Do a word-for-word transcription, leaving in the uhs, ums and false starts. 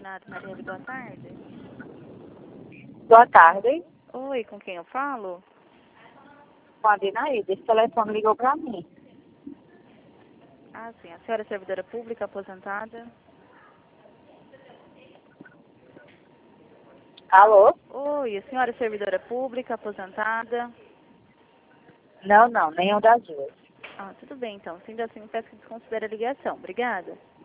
Senado Marielle, boa tarde. Boa tarde. Oi, com quem eu falo? Com a Dinaíde. Esse telefone ligou para mim. Ah, sim. A senhora é servidora pública aposentada? Alô? Oi, a senhora é servidora pública aposentada? Não, não, nenhum das duas. Ah, tudo bem então. Sendo assim, peço que desconsidere a ligação. Obrigada.